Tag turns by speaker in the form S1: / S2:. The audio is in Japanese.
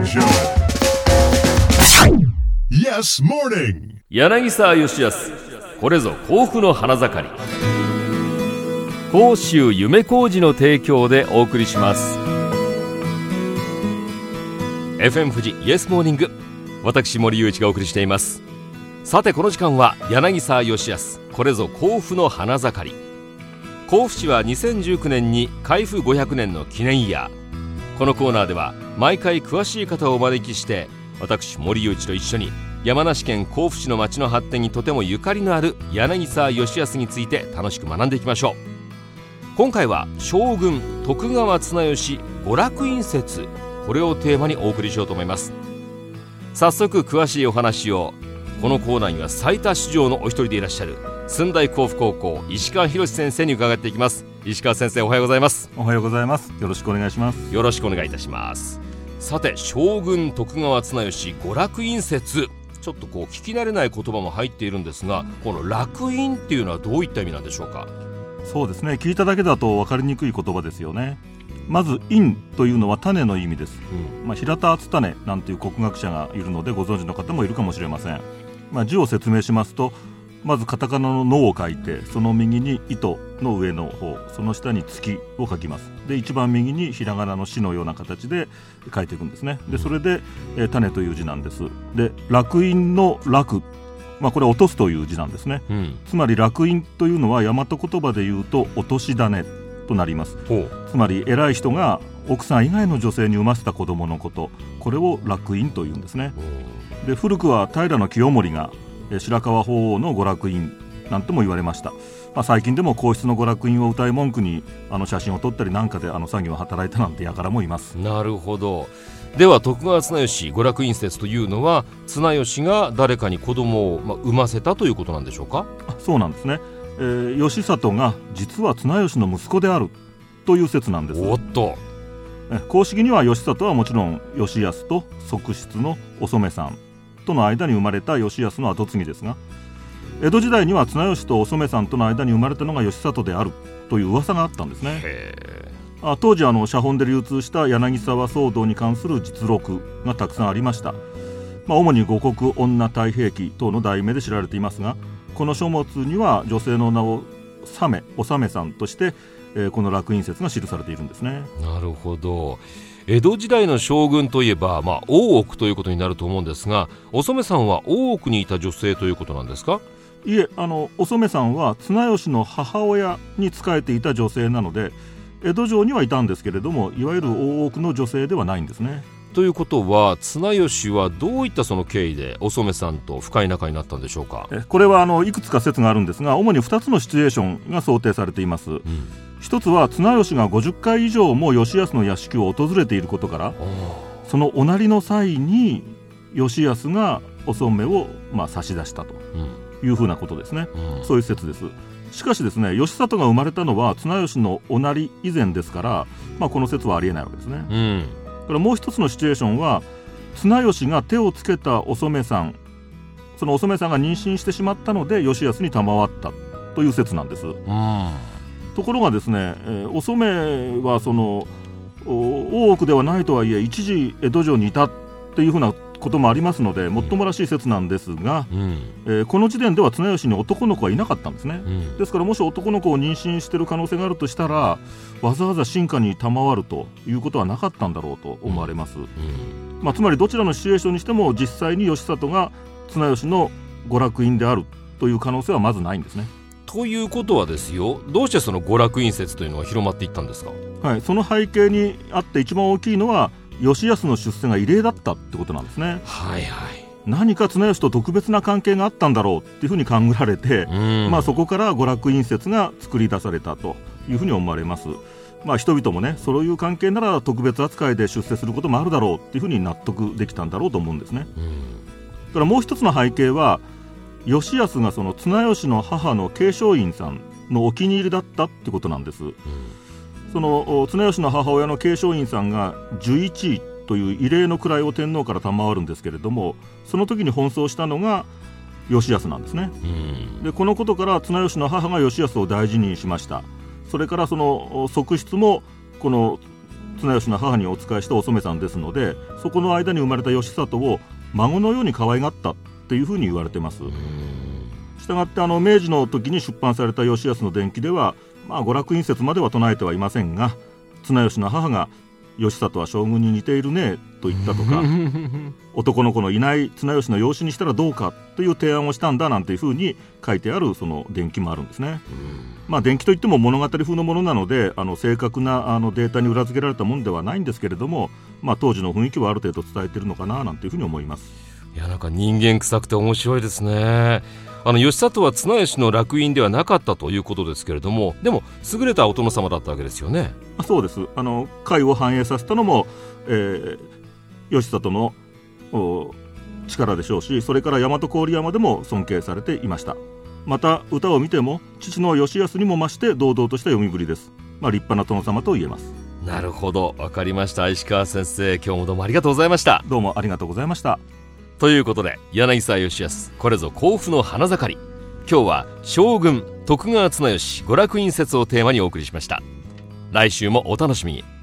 S1: Junction. Yes Morning.
S2: 柳沢義康、これぞ甲府の花盛り。甲州夢小路の提供でお送りします。 FM 富士イエスモーニング、私森裕一がお送りしています。さてこの時間は柳沢義康、これぞ甲府の花盛り。甲府市は2019年に開府500年の記念イヤー。このコーナーでは毎回詳しい方をお招きして、私森裕一と一緒に山梨県甲府市の町の発展にとてもゆかりのある柳沢義康について楽しく学んでいきましょう。今回は将軍徳川綱吉娯楽院説、これをテーマにお送りしようと思います。早速詳しいお話を、このコーナーには最多出場のお一人でいらっしゃる駿台甲府高校石川博先生に伺っていきます。石川先生、おはようございます。
S3: おはようございます。よろしくお願いします。
S2: よろしくお願いいたします。さて将軍徳川綱吉娯楽院説、ちょっと聞き慣れない言葉も入っているんですが、この楽院っていうのはどういった意味なんでしょうか。
S3: そうですね、聞いただけだと分かりにくい言葉ですよね。まず院というのは種の意味です、平田篤胤なんていう国学者がいるのでご存知の方もいるかもしれません。字を説明しますと、まずカタカナののを書いて、その右に糸の上の方、その下に月を書きます。で一番右にひらがなのしのような形で書いていくんですね。でそれで、種という字なんです。で楽院の楽、これは落とすという字なんですね、つまり楽院というのは大和言葉で言うと落とし種となります。つまり偉い人が奥さん以外の女性に産ませた子供のこと、これを楽院というんですね。で古くは平清盛が白河法皇の娯楽院なんても言われました。最近でも皇室の娯楽院を歌い文句に写真を撮ったりなんかで作業を働いたなんて輩もいます。
S2: なるほど。では徳川綱吉娯楽院説というのは、綱吉が誰かに子供を産ませたということなんでしょうか。
S3: そうなんですね、義里が実は綱吉の息子であるという説なんです。
S2: おっと。
S3: 公式には義里はもちろん義康と側室のお染さんとの間に生まれた義康の跡継ぎですが、江戸時代には綱吉とお染さんとの間に生まれたのが義里であるという噂があったんですね。当時写本で流通した柳沢騒動に関する実録がたくさんありました。主に五国女太平記等の題名で知られていますが、この書物には女性の名をお染さんとして、この楽院説が記されているんですね。
S2: なるほど。江戸時代の将軍といえば、大奥ということになると思うんですが、お染さんは大奥にいた女性ということなんですか。
S3: いえ、お染さんは綱吉の母親に仕えていた女性なので、江戸城にはいたんですけれども、いわゆる大奥の女性ではないんですね。
S2: ということは綱吉はどういったその経緯でお染さんと深い仲になったんでしょうか。
S3: これはいくつか説があるんですが、主に2つのシチュエーションが想定されています。一つは綱吉が50回以上も義康の屋敷を訪れていることから、そのおなりの際に義康がお染を差し出したというふうなことですね、そういう説です。しかしですね、義里が生まれたのは綱吉のおなり以前ですから、この説はありえないわけですね。だからもう一つのシチュエーションは、綱吉が手をつけたお染さん、そのお染さんが妊娠してしまったので義康に賜ったという説なんです。ところがですね、お染は大奥ではないとはいえ一時江戸城にいたというふうなこともありますので、もっともらしい説なんですが、この時点では綱吉に男の子はいなかったんですね。ですからもし男の子を妊娠している可能性があるとしたら、わざわざ臣下に賜るということはなかったんだろうと思われます。つまりどちらのシチュエーションにしても、実際に義里が綱吉の娯楽院であるという可能性はまずないんですね。
S2: ということはですよ、どうしてその娯楽院説というのは広まっていったんですか。
S3: その背景にあって一番大きいのは、義康の出世が異例だったってことなんですね。何か綱吉と特別な関係があったんだろうっていうふうに勘ぐられて、そこから娯楽院説が作り出されたというふうに思われます。人々もね、そういう関係なら特別扱いで出世することもあるだろうっていうふうに納得できたんだろうと思うんですね。だからもう一つの背景は、義康がその綱吉の母の慶昌院さんのお気に入りだったってことなんです。その綱吉の母親の慶昌院さんが11位という異例の位を天皇から賜るんですけれども、その時に奔走したのが義康なんですね。でこのことから綱吉の母が義康を大事にしました。それからその側室もこの綱吉の母にお仕えしたお染さんですので、そこの間に生まれた義里を孫のように可愛がったっていうふうに言われてます。したがって明治の時に出版された義康の伝記では、娯楽院説までは唱えてはいませんが、綱吉の母が義里は将軍に似ているねと言ったとか男の子のいない綱吉の養子にしたらどうかという提案をしたんだなんていうふうに書いてあるその伝記もあるんですね。伝記といっても物語風のものなので正確なデータに裏付けられたものではないんですけれども、当時の雰囲気はある程度伝えているのかななんていうふうに思います。
S2: いや、なんか人間臭くて面白いですね。義里は綱吉の楽印ではなかったということですけれども、でも優れたお殿様だったわけですよね。
S3: そうです。甲斐を繁栄させたのも、義里の力でしょうし、それから大和郡山でも尊敬されていました。また歌を見ても父の義康にも増して堂々とした読みぶりです。立派な殿様と言えます。
S2: なるほど、わかりました。石川先生、今日もどうもありがとうございました。
S3: どうもありがとうございました。
S2: ということで、柳沢義康これぞ甲府の花盛り、今日は将軍徳川綱吉娯楽院説をテーマにお送りしました。来週もお楽しみに。